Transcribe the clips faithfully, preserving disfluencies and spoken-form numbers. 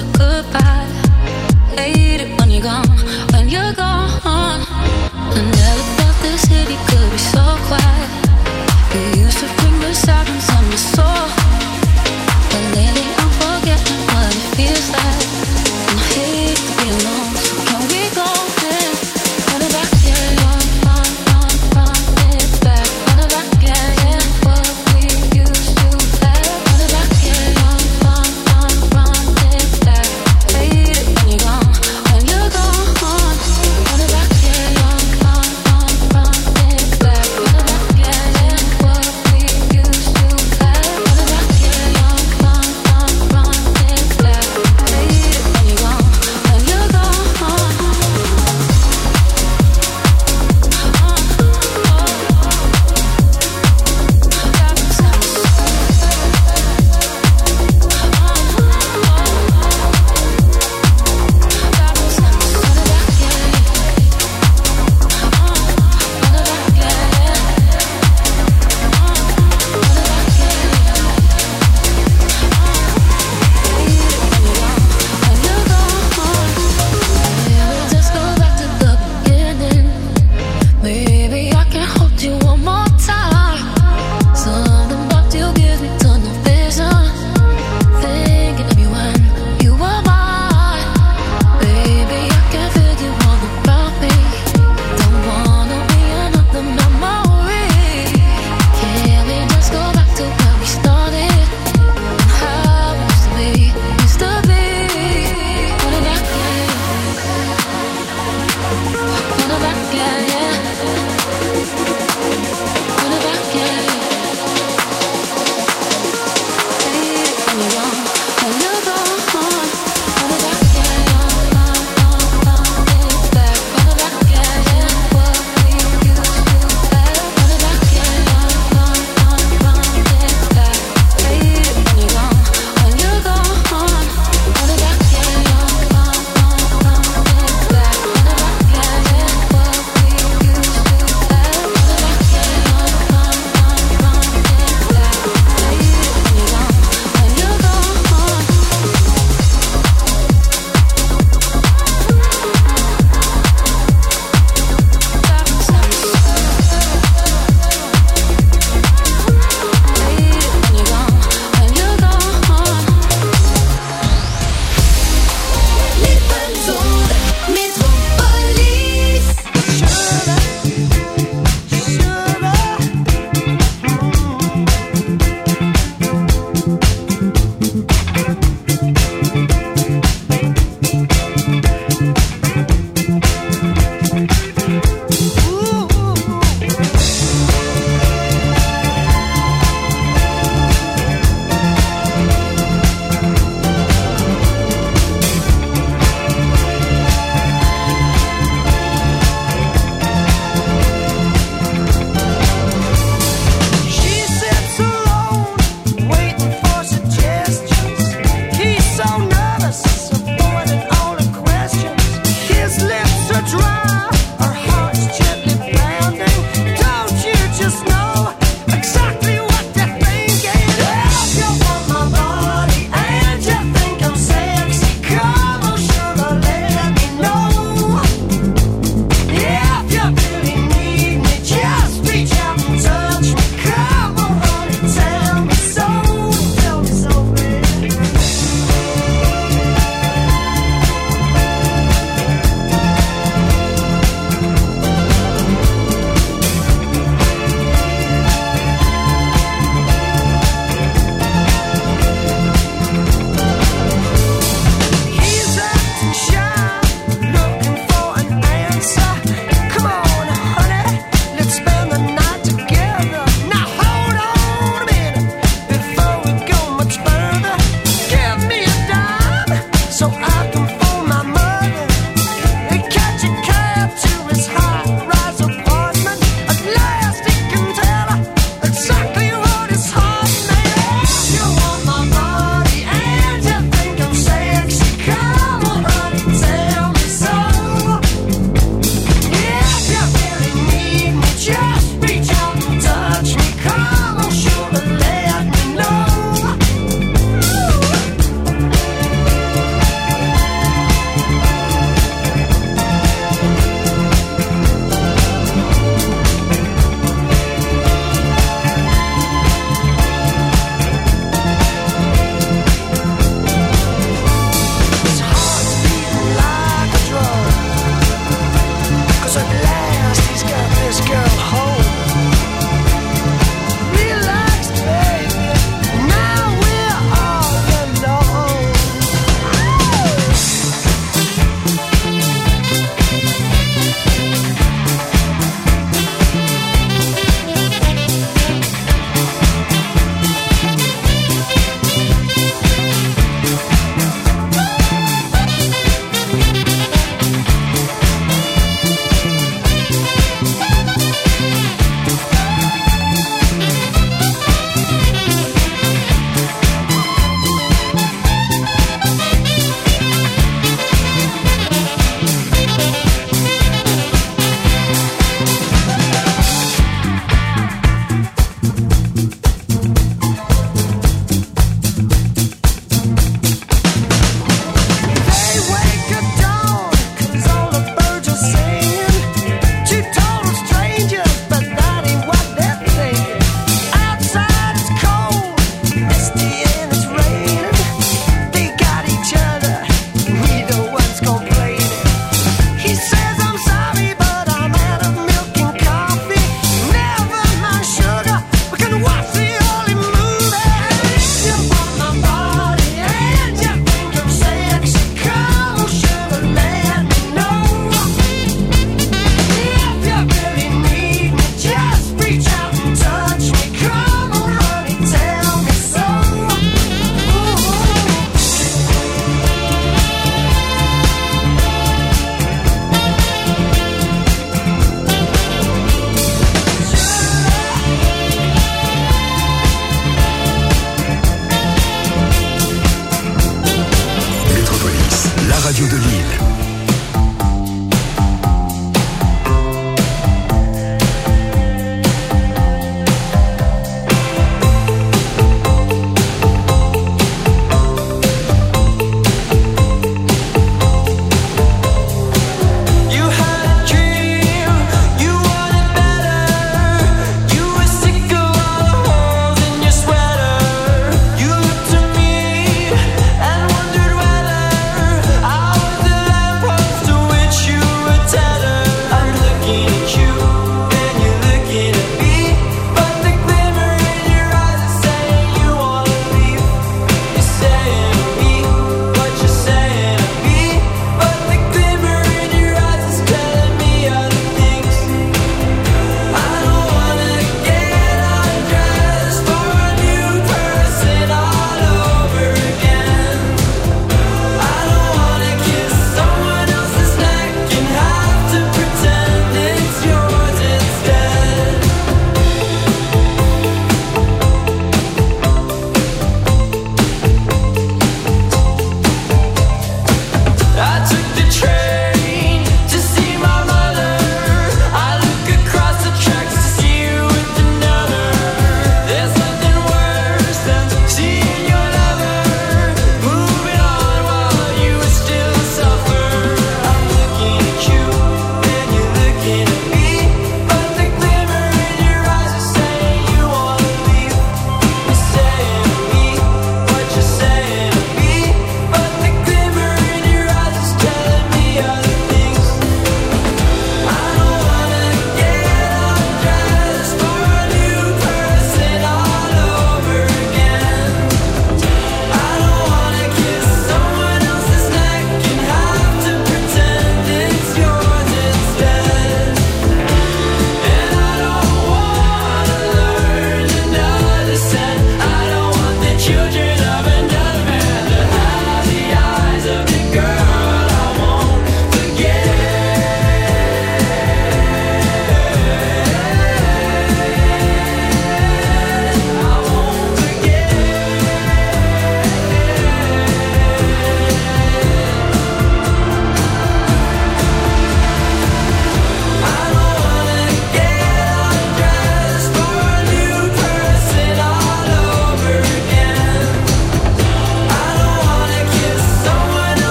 a goodbye. Hate it when you're gone, when you're gone. I never thought the city could be so quiet. You used to bring the sirens on my soul, but lately I'm forgetting what it feels like. And I hate to be alone, so can we go then? Run it back, yeah, run, run, run, run it back. Run it back, yeah, yeah, what we used to have. Run it back, yeah, run, run, run, run it back. Hate it when you're gone, when you're gone. Run it back, yeah, run, run, run, run it back. Run it back,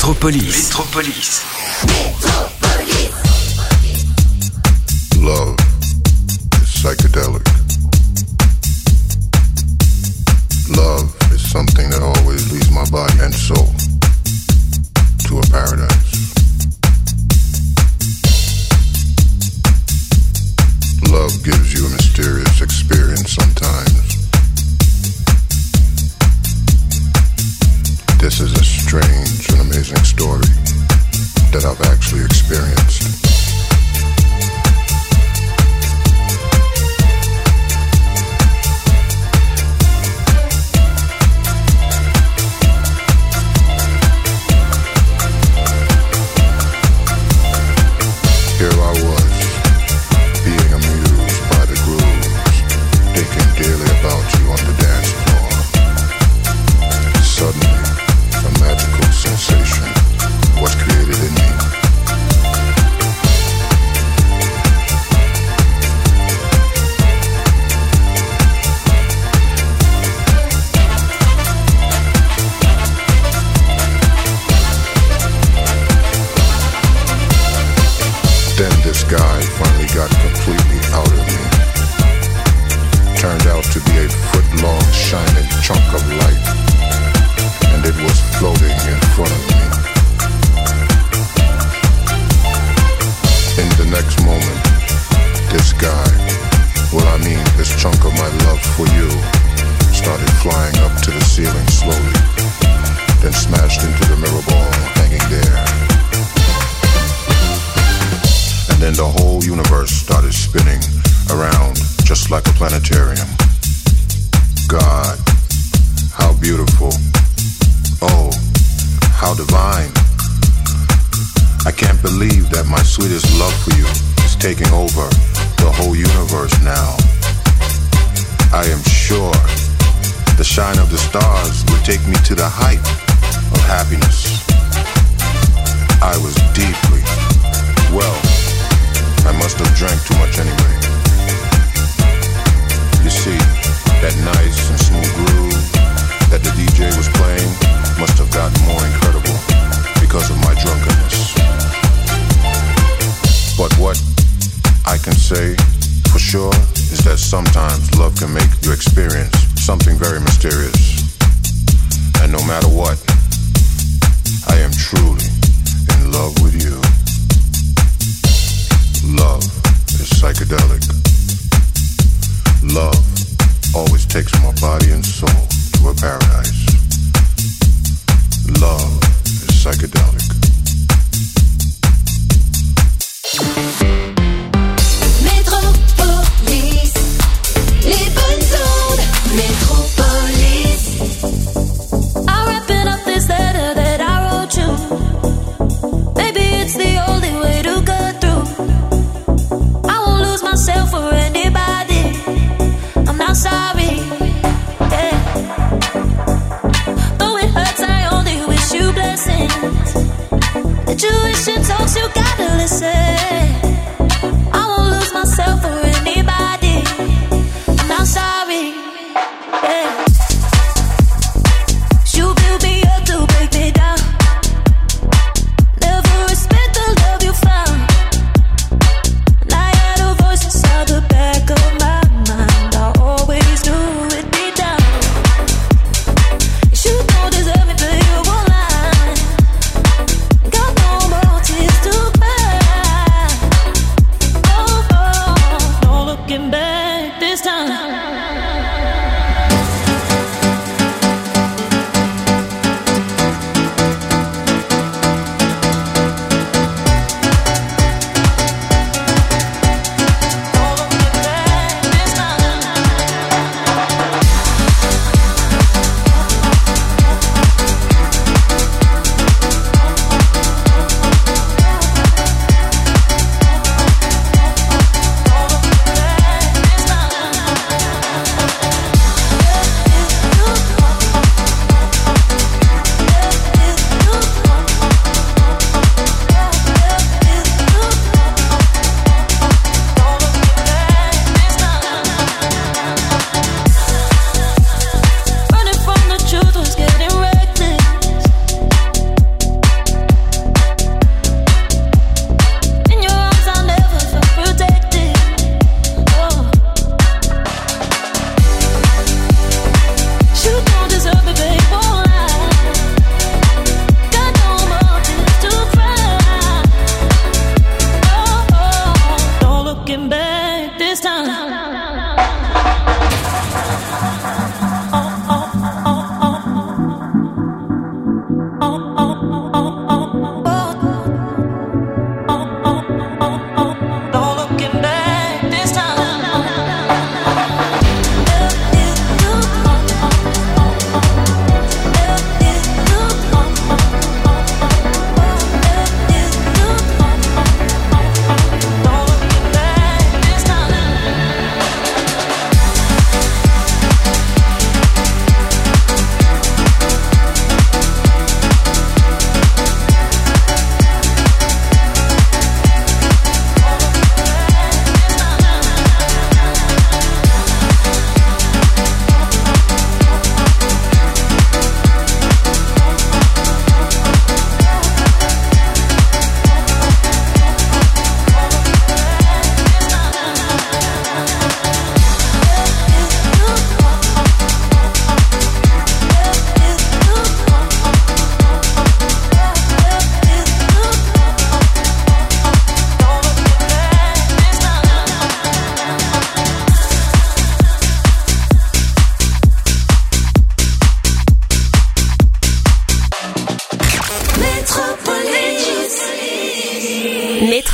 Métropolis. Métropolis. Love is psychedelic. Love is something that always leads my body and soul to a paradise. Love gives you a mysterious experience sometimes. This is a strange and amazing story that I've actually experienced. Here I was, being amused by the grooves, thinking daily about you on the dance floor. Suddenly, a magical sensation was created in me. Then this guy finally got completely out of me. Turned out to be a foot-long shining chunk of light, and it was floating in front of me. In the next moment, this guy, well I mean this chunk of my love for you, started flying up to the ceiling slowly, then smashed into the mirror ball hanging there. And then the whole universe started spinning around just like a planetarium. God, how beautiful. Oh, how divine. I can't believe that my sweetest love for you is taking over the whole universe now. I am sure the shine of the stars will take me to the height of happiness. I was deeply, well, I must have drank too much anyway. You see, that nice and smooth groove that the D J was playing must have gotten more incredible because of my drunkenness. But what I can say for sure is that sometimes love can make you experience something very mysterious. And no matter what, I am truly in love with you. Love is psychedelic. Love always takes my body and soul to a paradise. Love is psychedelic. Métropolis, les bonnes ondes. Métropolis. I'm wrapping up this letter that I wrote you. Maybe it's the only way to go through. I won't lose myself for anybody. I'm not sorry. Yeah. Though it hurts, I only wish you blessings.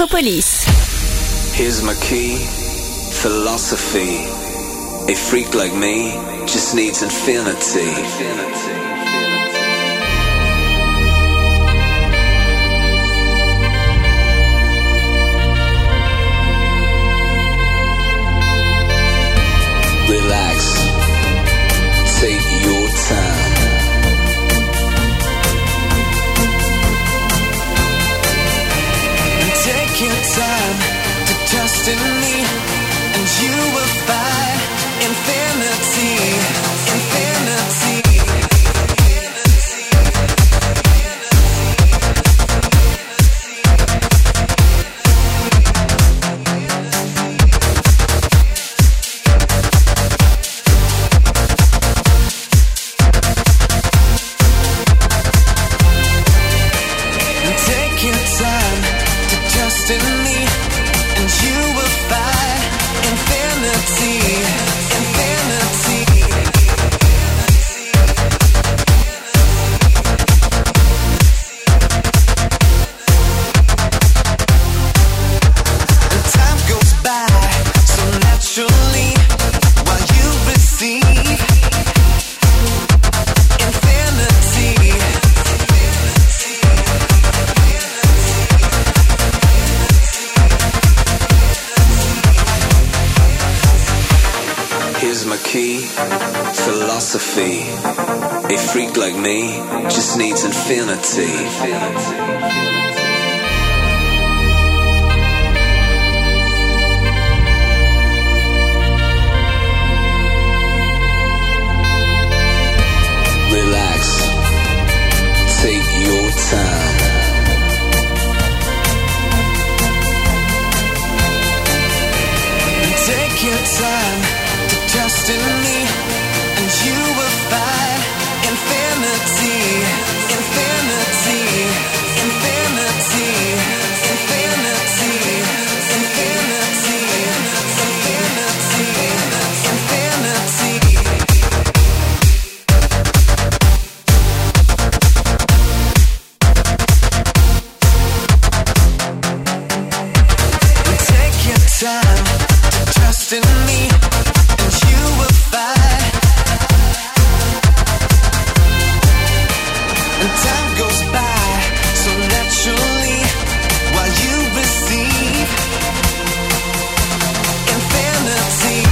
Metropolis. Here's my key, philosophy. A freak like me just needs infinity. Relax, take your time. Take your time to trust in me, and you will find infinity, infinity. Take your time to trust in me, and you will find infinity, infinity. And time goes by so naturally while you receive infinity. Here's my key, philosophy. A freak like me just needs infinity. Relax, take your time. Take your time to trust in me, and you will find infinity, infinity, infinity, infinity, infinity, infinity, infinity. Take your time to trust in me, and you will find. And time goes by so naturally while you receive infinity.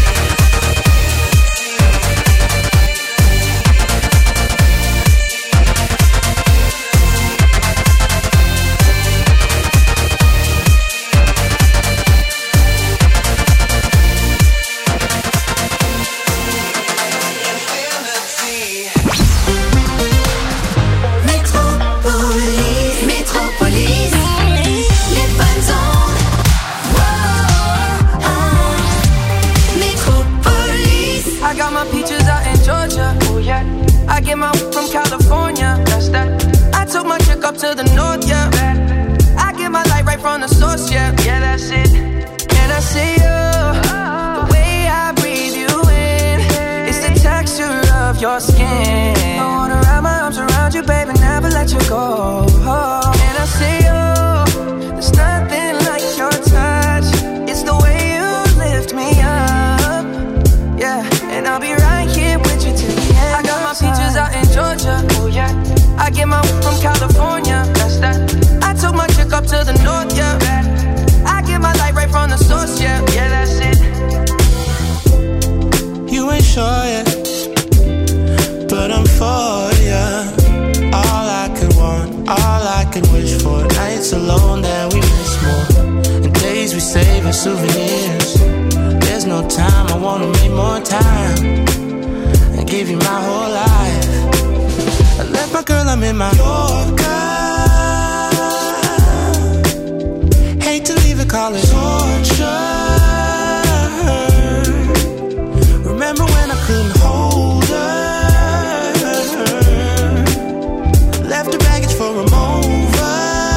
Métropolis, Métropolis, les bonnes ondes. Wow, ah, Métropolis. I got my peaches out in Georgia. Oh yeah. I get my weed from California. That's that. I took my chick up to the north, yeah. I get my light right from the source, yeah. Yeah, that's it. And I see you, the way I breathe you in. It's the texture of your skin. I wanna wrap my arms around you, baby, never let you go. And I see you, there's nothing like your touch. It's the way you lift me up, yeah. And I'll be right here with you till the end. I got my peaches out in Georgia, oh yeah. I get my weed from California, that's that. I took my chick up to the north, yeah. I get my light right from the source, yeah. Yeah, that's it. You ain't sure yet, but I'm for ya. All I could want, all I could wish for. Nights alone that we miss more, and days we save as souvenirs. There's no time, I wanna make more time and give you my whole life. I left my girl, I'm in my Yorker. Hate to leave it, call it torture. Remember when I couldn't hold her? Left her baggage for a mover.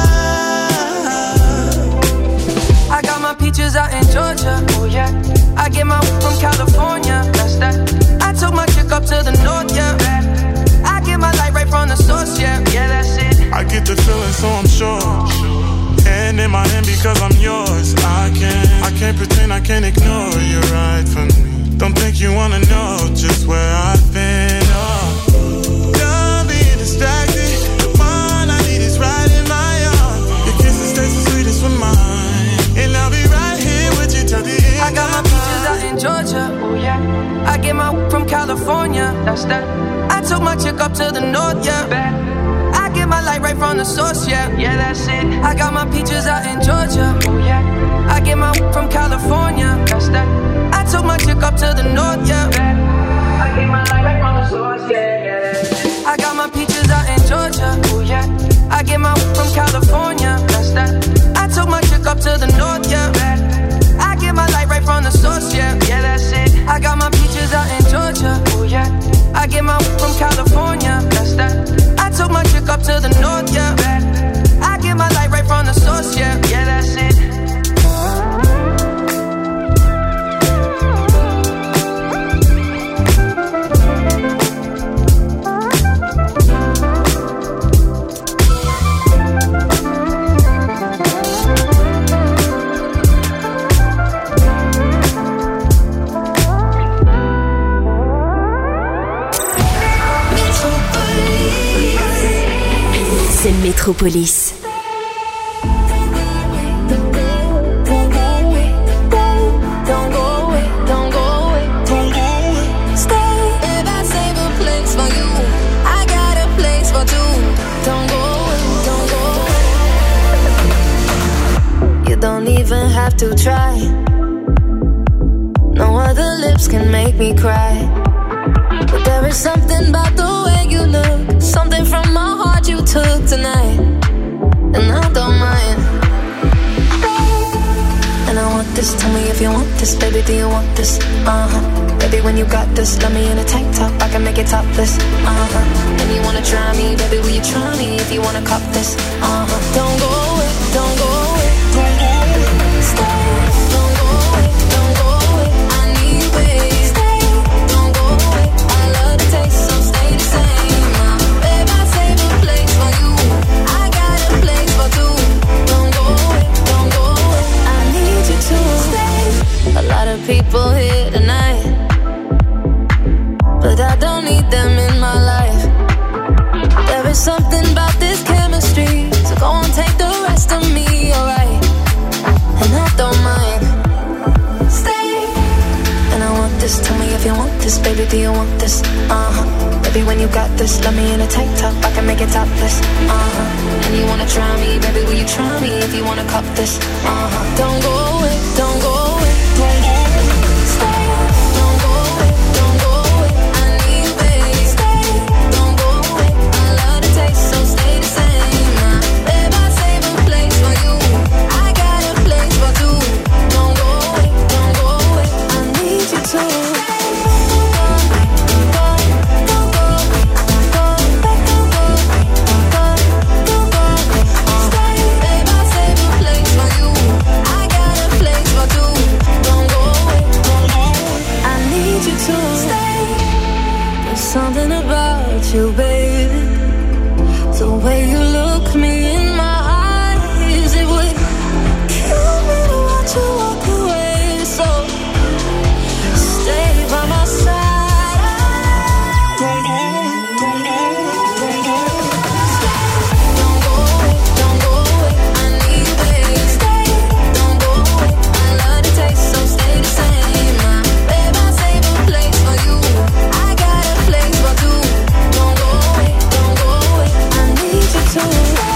I got my peaches out in Georgia, oh yeah. I get my weed from California, that's that. I took my chick up to the north, yeah. I get my light right from the source, yeah. Yeah, that's it. I get the feeling, so I'm sure. And hand in my hand because I'm yours. I can't, I can't pretend, I can't ignore you right from me. Don't think you wanna know just where I've been. Oh, done being distracted. The one I need is right in my arms. Your kisses taste the sweetest with mine, and I'll be right here with you till the end. I got my peaches out in Georgia. Oh yeah. I get my from California. That's that. I took my chick up to the north. Yeah. Bad. I get my light right from the source. Yeah. Yeah, that's it. I got my peaches out in Georgia. Oh yeah. I get my from California. That's that. I took my chick up to the north. Yeah. Bad. I get my light right from the source. Yeah. Yeah, that's it. I got my peaches out in Georgia. Oh yeah. I get my from California. That's that. I took my chick up to the north. Yeah. Bad. I get my light right from the source, yeah, yeah, that's it. I got my peaches out in Georgia, oh yeah. I get my from California, that's that. I took my chick up to the north, yeah. I get my light right from the source, yeah, yeah, that's it. C'est Métropolis. Don't even have to try. No other lips can make me cry. But there is something about the way you look, something from my heart you took tonight, and I don't mind. And I want this, tell me if you want this, baby, do you want this? Uh-huh, baby, when you got this, let me in a tank top, I can make it topless. Uh-huh, and you wanna try me, baby, will you try me if you wanna cop this? Uh-huh, don't go away, don't go away, don't go away, stay. Don't go away, don't go away, I need you, baby. Stay, don't go away, I love the taste, so stay the same. Uh, babe, I save a place for you, I got a place for two. Don't go away, don't go away, I need you to stay. A lot of people here tonight, but I don't need them in my life. There is something about this chemistry, so go and take the rest of me, alright? And I don't mind. Stay. And I want this, tell me if you want this, baby, do you want this? Uh-huh, baby, when you got this, let me in a tank top, I can make it topless. Uh-huh, and you wanna try me, baby, will you try me if you wanna cop this? Uh-huh, don't go away, don't go away, don't go away, stay. Don't go away, don't go away, I need you, baby. Stay, don't go away, I love the taste, so stay the same. Now, babe, I save a place for you, I got a place for two. Don't go away, don't go away, I need you to. Something about you, baby, the way you look me in my eyes, it would kill me to watch you walk away. So stay by my side. Don't go away, don't go away, don't go away. Don't go away, don't go away, I need you, baby. Stay, don't go away, I love the taste, so stay the same. Now, babe, I save a place for you, I got a place for two. Don't go away, don't go away, I need you to stay.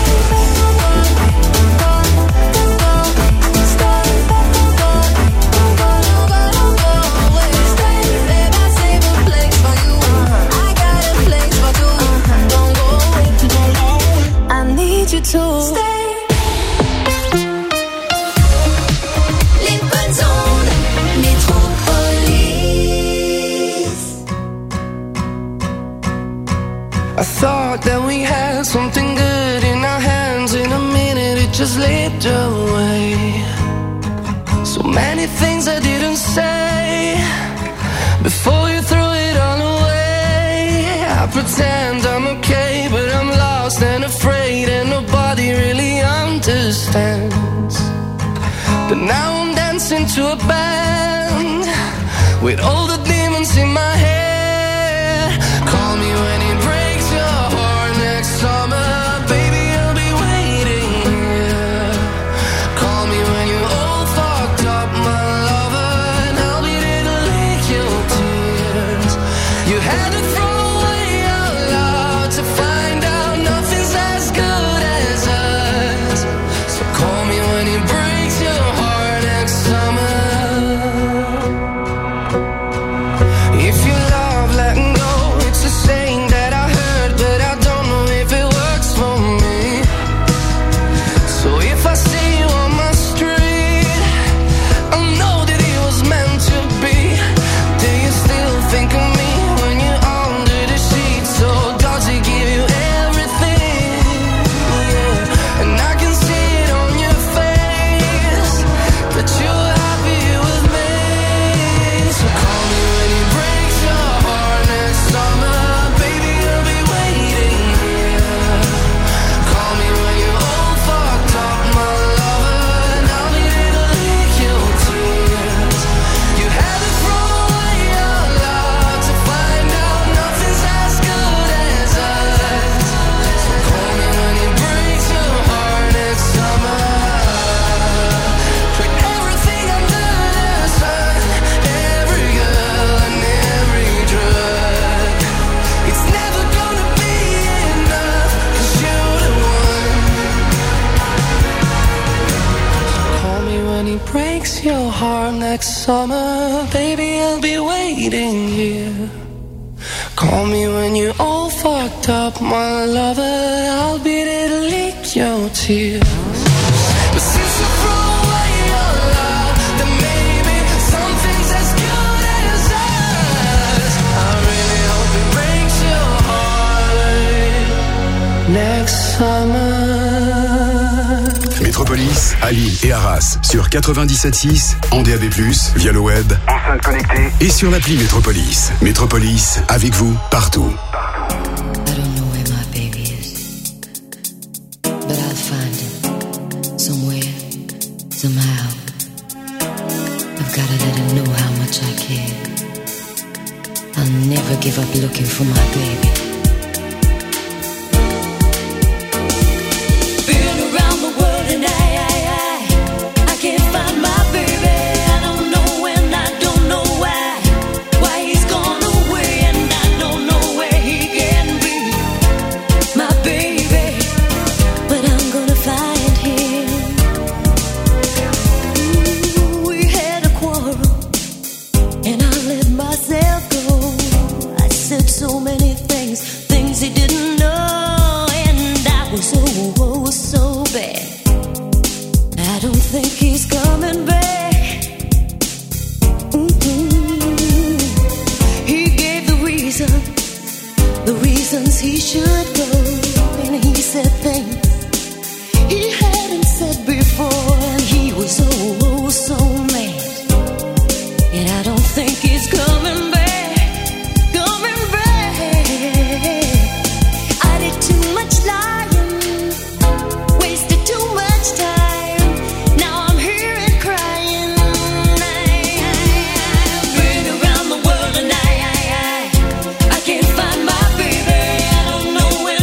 I thought that we had something good in our hands. In a minute it just slipped away. So many things I didn't say before you threw it all away. I pretend I'm okay, but I'm lost and afraid, and nobody really understands. to a band with all the demons in my head. Call me when it breaks your heart next summer, baby, I'll be waiting here. Call me when you're all fucked up, my lover, and I'll be there to lick your tears. You had to throw away your love to find out nothing's as good as us. So call me when it breaks your heart next summer. If you love letting go, it's a saying that I heard, but I don't know if it works for me. So if I see you on my street, I know that it was meant to be. Do you still think of me when you're under the sheets? So does he give you everything? Yeah. And I can see it on your face that you're happy with me. So call me when he breaks your heart next summer, baby, I'll be waiting here. Call me when you're all fucked up, my lover, and I'll be there to lick your tears. You had to throw away your love to find out nothing's as good as us. So call me when he breaks your heart next summer. Tried everything under the sun, every girl and every drug. It's never gonna be enough, 'cause you're the one. Call me when he breaks your heart next summer, baby, I'll be waiting here. Call me when you're all fucked up, my lover, I'll be there to lick your tears. But since you throw away your love, then maybe something's as good as us. I really hope it breaks your heart next summer. Métropolis, à Lille et Arras sur quatre-vingt-dix-sept six, en D A B plus, via le web, enceinte connectée et sur l'appli Métropolis. Métropolis, avec vous, partout. I don't know where my baby is, but I'll find him somewhere, somehow. I've gotta let him know how much I care. I'll never give up looking for my baby. Been around the world and I, I, I, I can't find my baby. I don't know when, I don't know why, why he's gone away, and I don't know where he can be, my baby. But I'm gonna find him. Ooh, we had a quarrel, and I let myself go. I said so many things, things he didn't know, and I was so, oh, so bad. I don't think he's coming back. Mm-hmm. He gave the reason, the reasons he should go, and he said things he hadn't said before, and he was oh, oh so mad. And I don't think he's coming back, coming back. I did too much lying, wasted too much time. Now I'm here and crying. I've been around the world and I, I, I, I can't find my baby. I don't know when.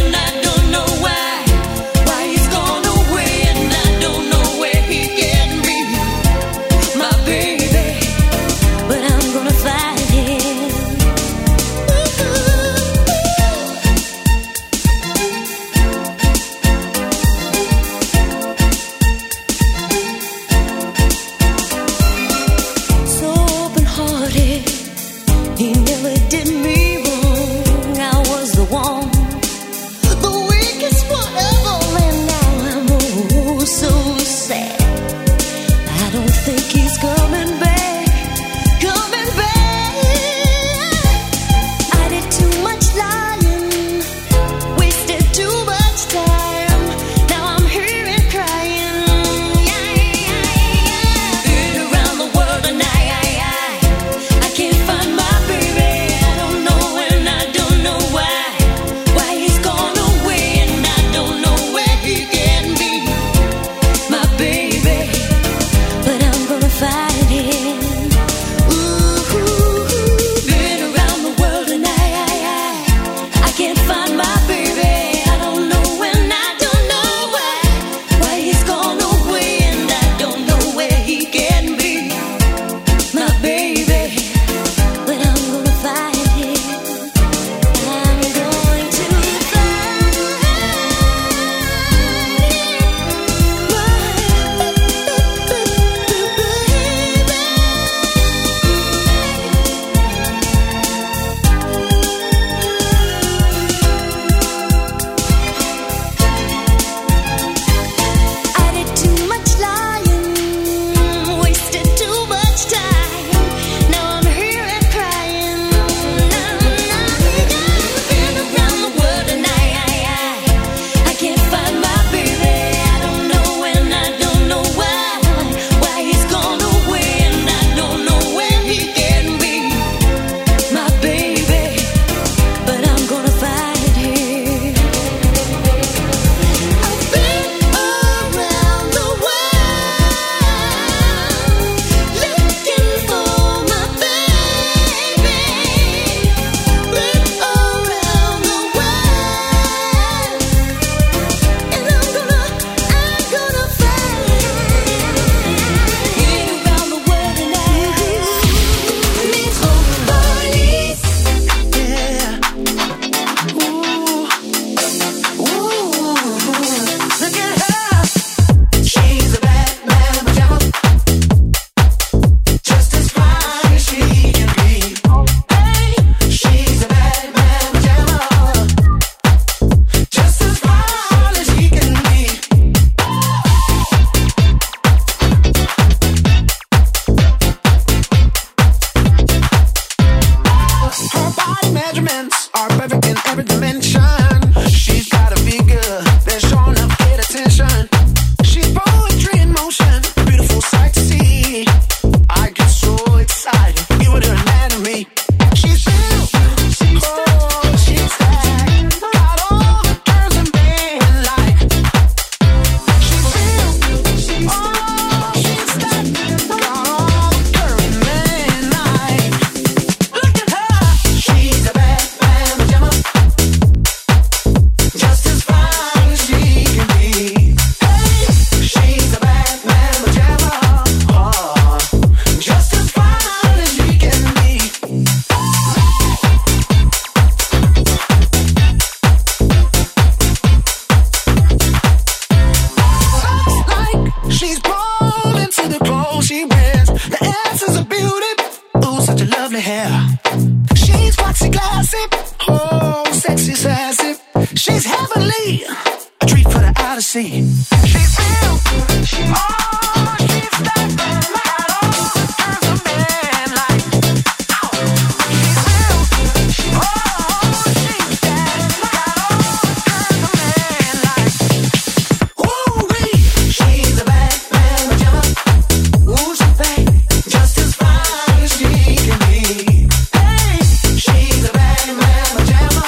if she's heavenly, a treat for the Odyssey. She's real, she, oh, she's that man that all turns a man like. Oh, she's real, she, oh, she's that that all turns a man like. Ooh-wee, she's a bad man pajama. Ooh, she's bad, just as fine as she can be. Hey, she's a bad man pajama.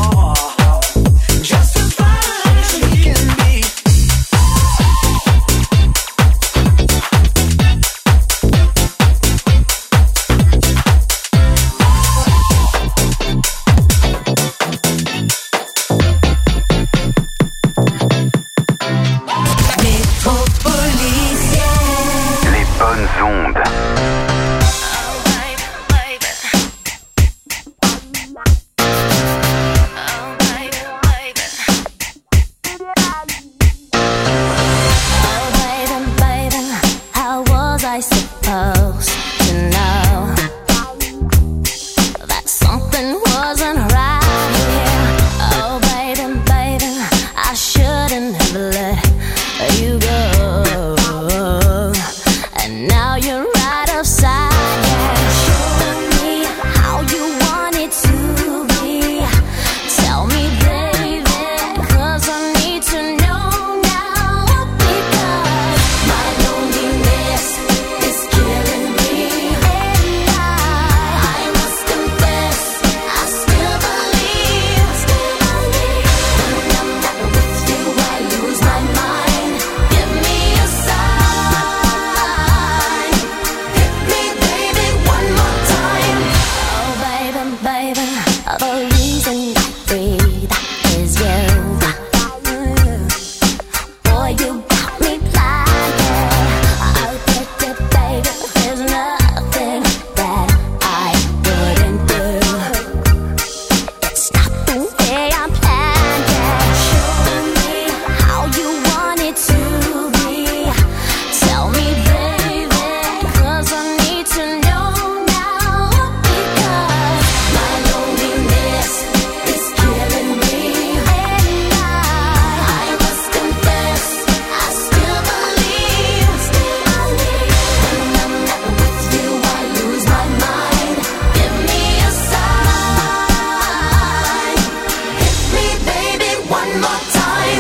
Just as fine as she can be. Les bonnes ondes. Oh, baby, baby, how was I supposed to know that something wasn't right here? Oh, baby, baby, I shouldn't have let you go. And now you're right upside down. Show me how you want it to be. Tell me, baby, 'cause I need to know now. Because my loneliness is killing me. And I, I must confess, I still believe, still believe. When I'm not with you, I lose my mind. Give me a sign. Hit me, baby, one more time. Oh, baby, baby, the reason I breathe is you. Boy, you got me blind, yeah. Oh, baby, baby, there's nothing that I wouldn't do. It's not the way I planned, yeah. Show me how you want it to be. Tell me, baby, 'cause I need to know now. Because my loneliness is killing me. And I, I must confess, I still believe, still believe. When I'm not with you, I lose my mind. Give me a sign. Hit me, baby, one more time.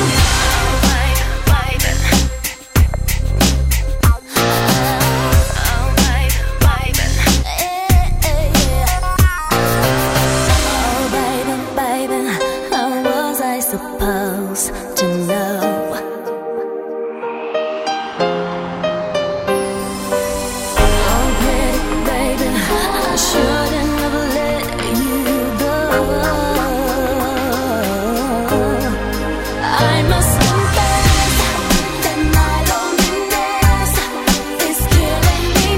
Oh, baby, baby, how was I supposed to know? Oh, pretty baby, I shouldn't have let you go. I must confess that my loneliness is killing me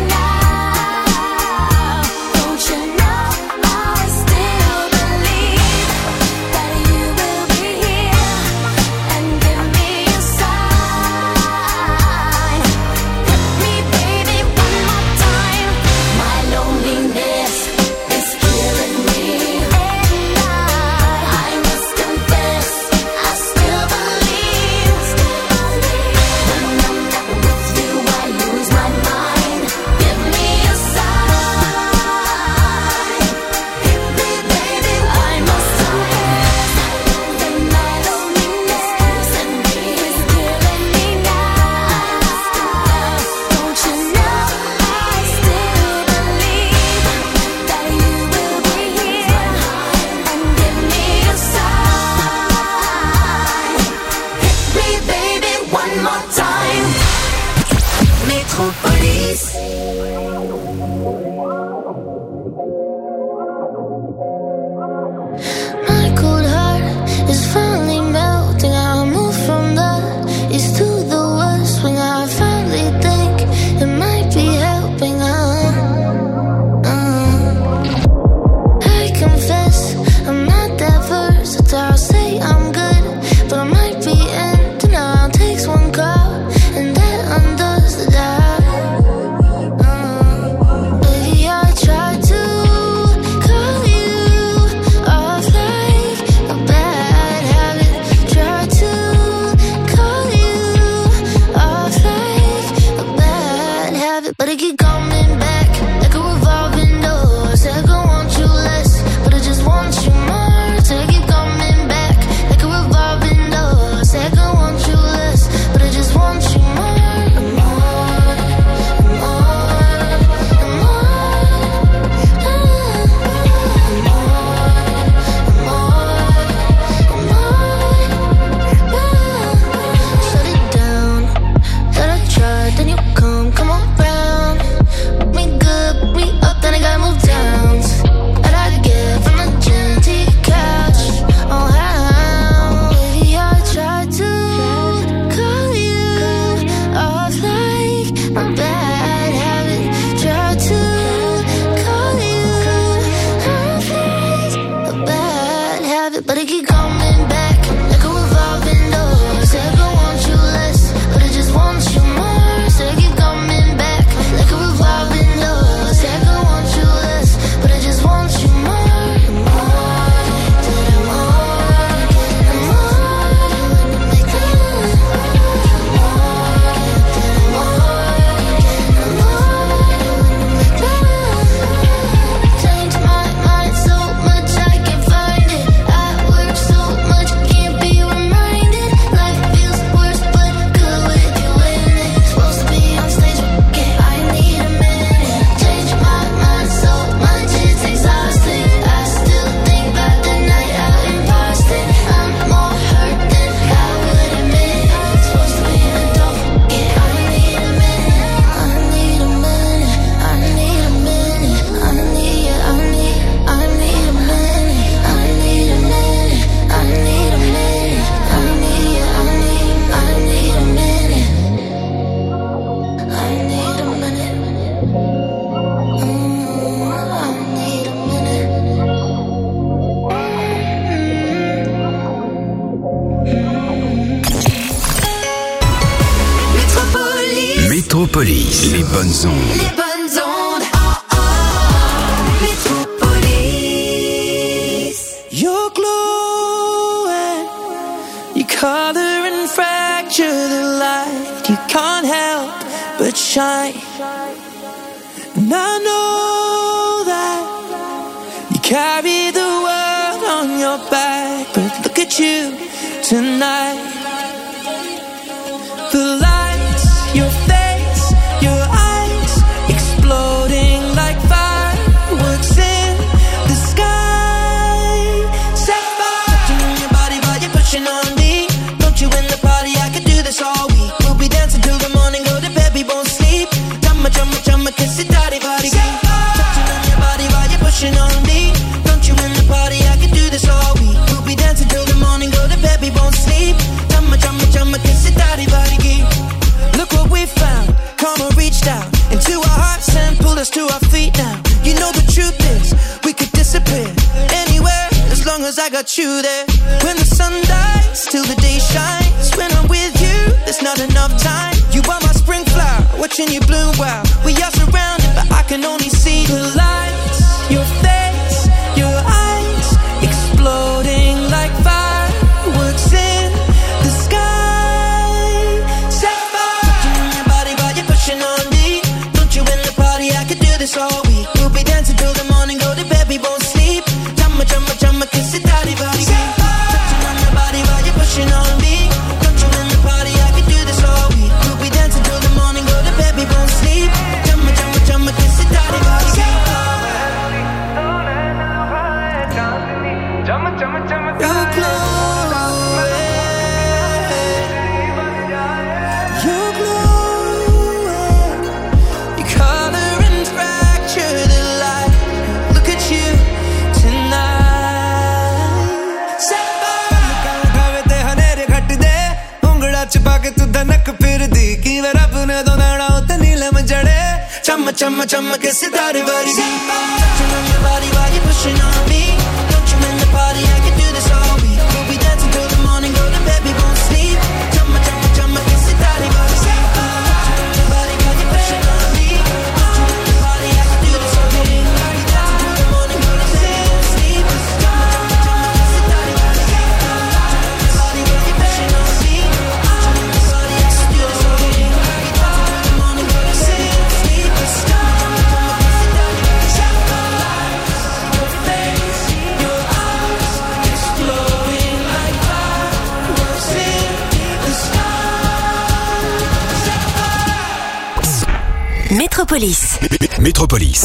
now. Don't you know I still believe that you will be here and give Métropolis, les bonnes ondes. Les bonnes ondes. Oh, oh, oh. Métropolis. You're glowing, you color and fracture the light. You can't help but shine. And I know that you carry the world on your back, but look at you tonight. The lights, your face, your eyes, exploding like fireworks in the sky. Set fire. Touching on your body while you're pushing on me. Don't you in the party? I could do this all week. We'll be dancing till the morning, go to bed, we won't sleep. Chumma, chumma, chumma, kiss it, daddy, body. Touching on your body while you're pushing on me. Don't you in the party? I could do this all week. We'll be dancing till the morning, go to bed, we won't sleep. Chumma, chumma, chumma, kiss it, daddy, body. Look what we found. Karma reached out into our hearts and pulled us to our feet now. You know the truth is, we could disappear anywhere as long as I got you there. When the sun dies, till the day shines. When I'm with you, there's not enough time. You are my spring flower, watching you bloom wild. We are surrounded, but I can only see the lights. Your face, your eyes, exploding like fireworks in the sky. On me, don't you in the party? I could do this all week. We'll be dancing till the morning, go to bed, we won't sleep. Chumma, chumma, chumma, kiss it, daddy, body. Touching on your body while you're pushing on me. Don't you in the party? I could do this all week. We'll be dancing till the morning, go to bed, we won't sleep. Chumma, chumma, chumma, kiss it, daddy, body. You're glowing, you're glowing. Color and fracture the light. Look at you tonight. Set fire. खावे ते हनेरे घट दे उंगड़ा छुपा के तू धनक फिर दी की वे रब ने दो नाड़ा उते नीलम जड़े चम चम चम के सितारे वाली touching on your body while you're pushing on me. Don't you in the party? I can do this all week. We'll be dancing till the morning, go to bed, we won't sleep. Chum chum chum ke sitare wali touching on your body while you're pushing on me. Don't you in the party? I can do this all week. We'll be dancing till the morning, go to bed, we won't sleep. Chum chum chum ke sitare wali touching on your body while you're pushing on me. Don't you in the party? I can do this all week. We'll be dancing till the morning, go to bed, we won't sleep. Chum chum chum ke sitare wali your face, your eyes, exploding like fireworks in the sky. Métropolis. Métropolis.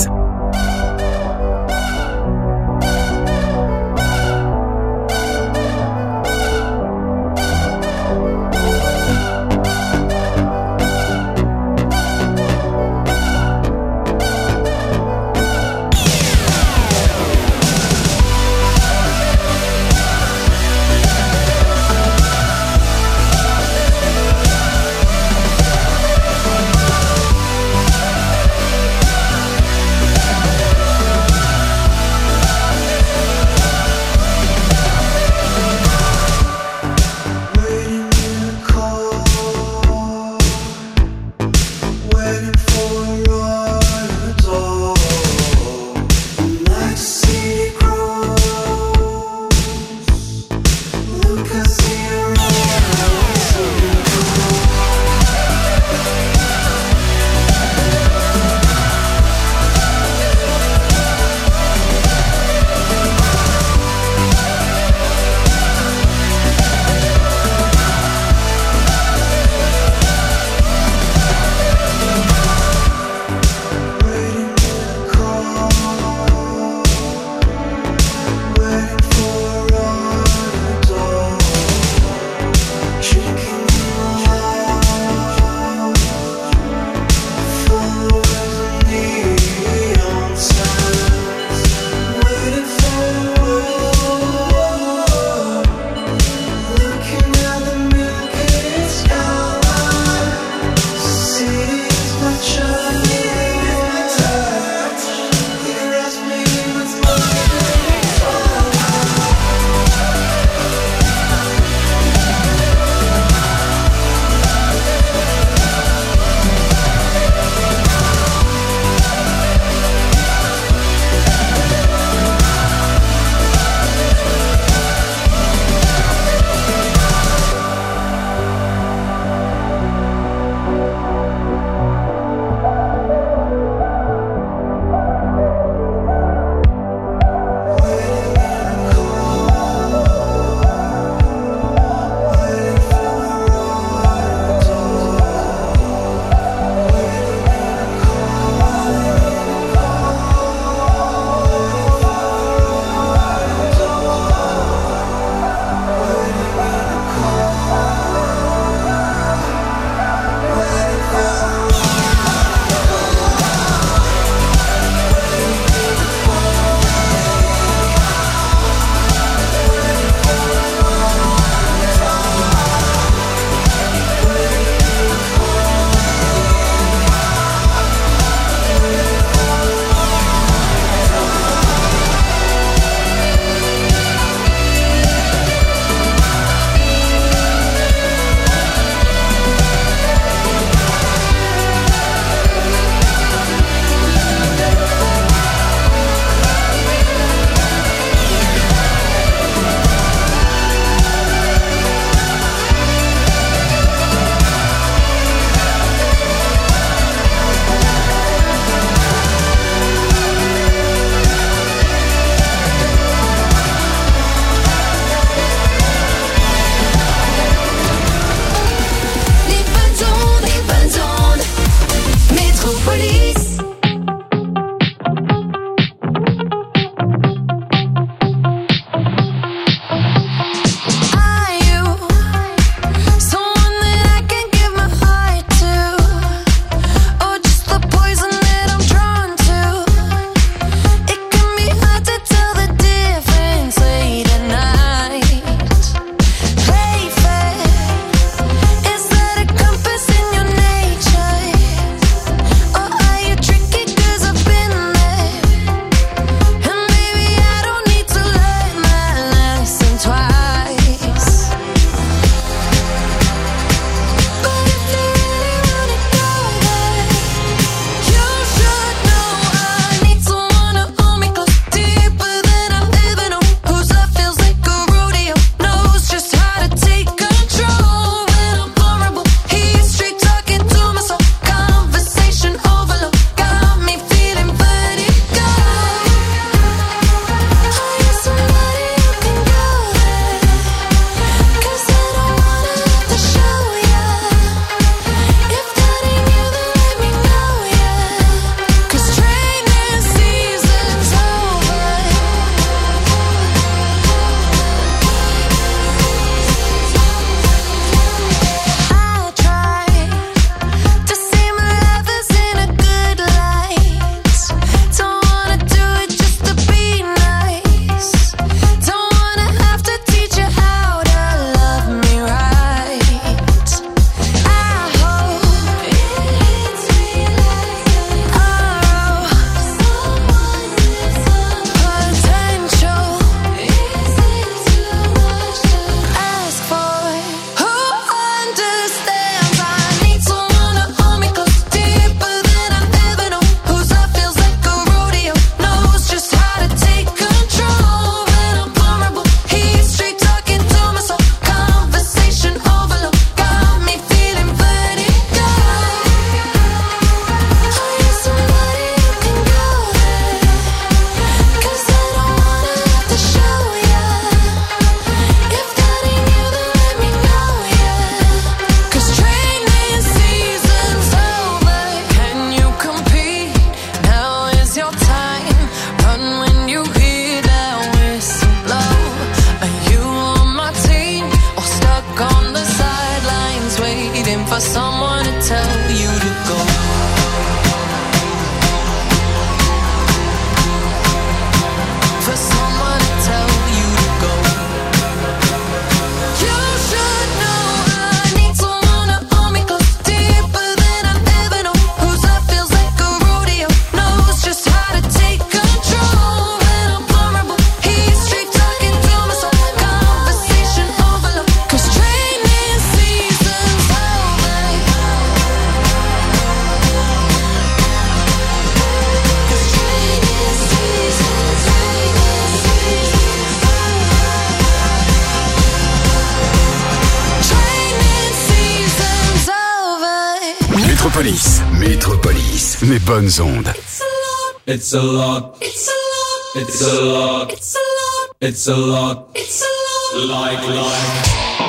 for someone to tell you to go. For someone to tell you to go. You should know I need someone to hold me close, deeper than I've ever known. Whose love feels like a rodeo, knows just how to take control. When I'm vulnerable, he's straight talking to my soul. Conversation overload, 'cause training season's over. 'Cause training season's, training season's Training season's over. Métropolis, Métropolis, mes bonnes ondes. It's a lot. It's a lot. It's a lot. It's a lot. It's a lot. It's a lot. Like, like.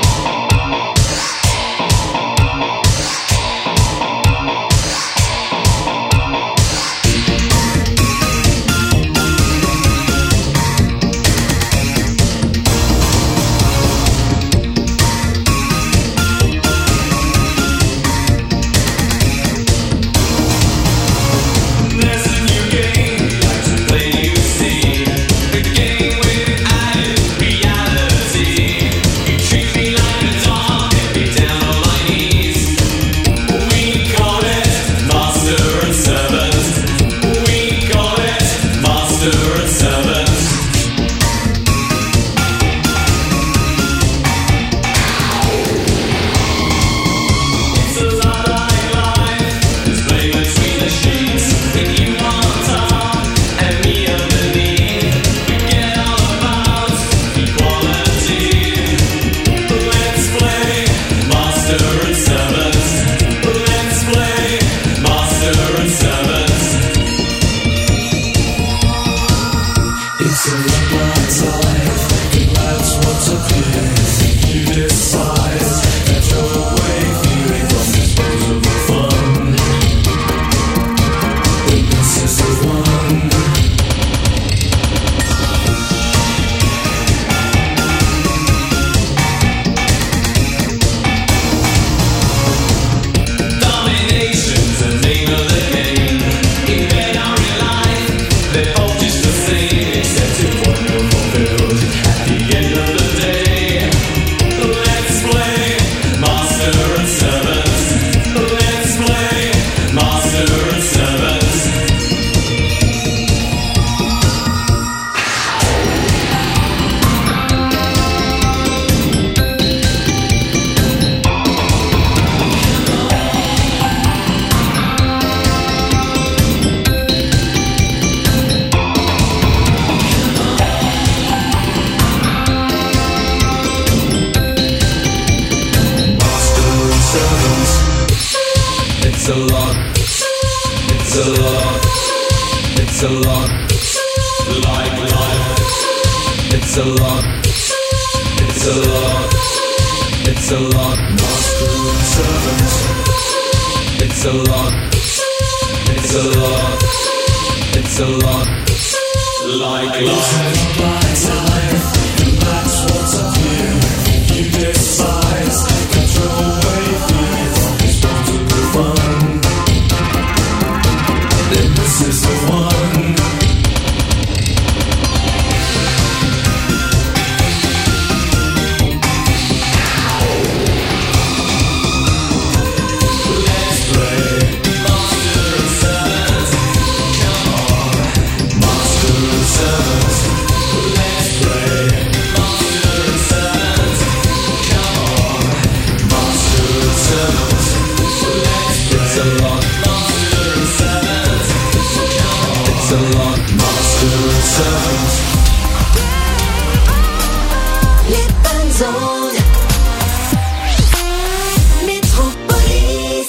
It's a lot. It's a lot. It's a lot. Like life. It's a lot. It's a lot. It's a lot. Master and servant. It's a lot. It's a lot. It's a lot. Like life. And that's what's up here. You despise. Control away feeling from responsible fun. Then this is the one. Let's play Master and Servant. Come on, Master and Servant. Let's play Master and Servant. Come on, Master and Servant. Let's play. It's a lot. Master and Servant. Come on. It's a lot. Master and Servant. Les bonnes ondes. Métropolis.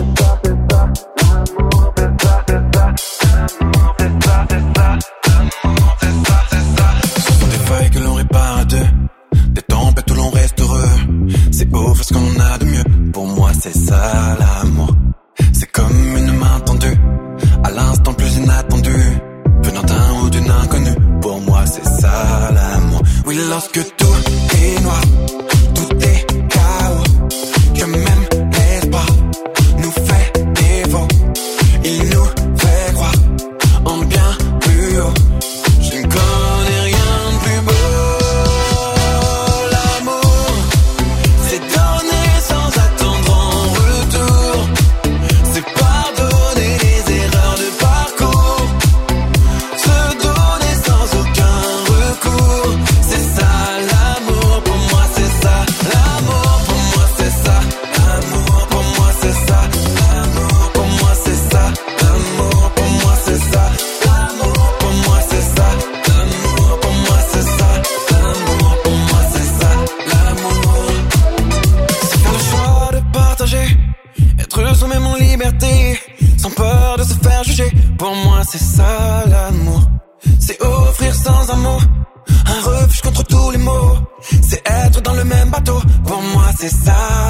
Des failles que l'on répare à deux, des tempêtes où l'on reste heureux. C'est beau parce qu'on a de mieux. Pour moi c'est ça l'amour. C'est comme une main tendue, à l'instant le plus inattendu, venant d'un ou d'une inconnue. Pour moi c'est ça l'amour. Oui, lorsque tout est noir, tout est chaos, que même l'espoir réfugié. Pour moi c'est ça l'amour. C'est offrir sans un mot un refuge contre tous les maux. C'est être dans le même bateau. Pour moi c'est ça